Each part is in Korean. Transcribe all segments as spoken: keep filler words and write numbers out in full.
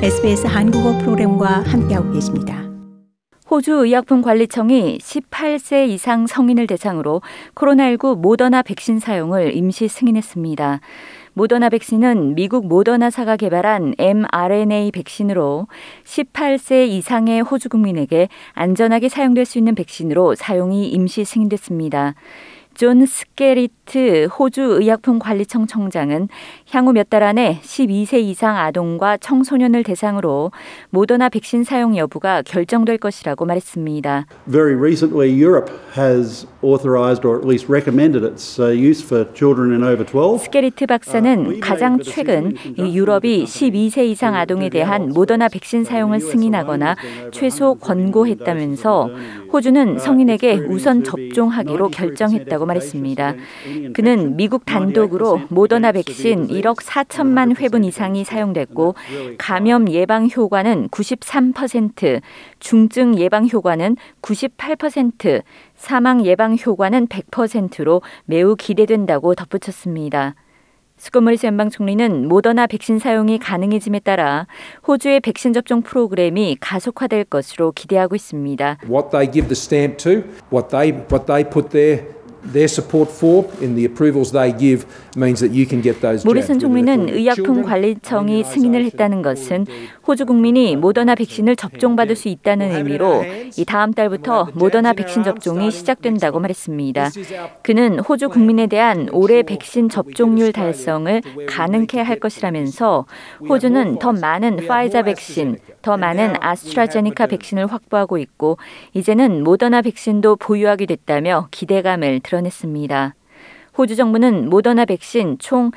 에스비에스 한국어 프로그램과 함께하고 계십니다. 호주 의약품관리청이 십팔 세 이상 성인을 대상으로 코로나십구 모더나 백신 사용을 임시 승인했습니다. 모더나 백신은 미국 모더나사가 개발한 엠알엔에이 백신으로 십팔 세 이상의 호주 국민에게 안전하게 사용될 수 있는 백신으로 사용이 임시 승인됐습니다. 존 스케리트 호주 의약품관리청 청장은 향후 몇 달 안에 십이 세 이상 아동과 청소년을 대상으로 모더나 백신 사용 여부가 결정될 것이라고 말했습니다. Very recently, Europe has authorized or at least recommended its use for children in over twelve. 스케리트 박사는 가장 최근 이 유럽이 십이 세 이상 아동에 대한 모더나 백신 사용을 승인하거나 최소 권고했다면서 호주는 성인에게 우선 접종하기로 결정했다고 말했습니다. 그는 미국 단독으로 모더나 백신 일억 사천만 회분 이상이 사용됐고 감염 예방 효과는 구십삼 퍼센트, 중증 예방 효과는 구십팔 퍼센트, 사망 예방 효과는 백 퍼센트로 매우 기대된다고 덧붙였습니다. 스콧 모리스 연방 총리는 모더나 백신 사용이 가능해짐에 따라 호주의 백신 접종 프로그램이 가속화될 것으로 기대하고 있습니다. What they give the stamp to, what they what they put their their support for in the approvals they give means that you can get those. 모리슨 총리는 의약품관리청이 승인을 했다는 것은 호주 국민이 모더나 백신을 접종받을 수 있다는 의미로 이 다음 달부터 모더나 백신 접종이 시작된다고 말했습니다. 그는 호주 국민에 대한 올해 백신 접종률 달성을 가능케 할 것이라면서 호주는 더 많은 파이자 백신, 더 많은 아스트라제네카 백신을 확보하고 있고 이제는 모더나 백신도 보유하게 됐다며 기대감을 드러냈습니다. 호주 정부는 모더나 백신 총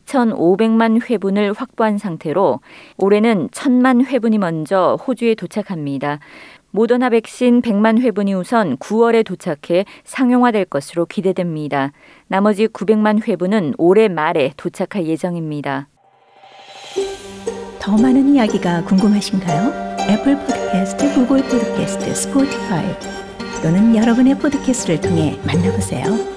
이천오백만 회분을 확보한 상태로 올해는 천만 회분이 먼저 호주에 도착합니다. 모더나 백신 백만 회분이 우선 구월에 도착해 상용화될 것으로 기대됩니다. 나머지 구백만 회분은 올해 말에 도착할 예정입니다. 더 많은 이야기가 궁금하신가요? 애플 팟캐스트, 구글 팟캐스트, 스포티파이 또는 여러분의 팟캐스트를 통해 만나보세요.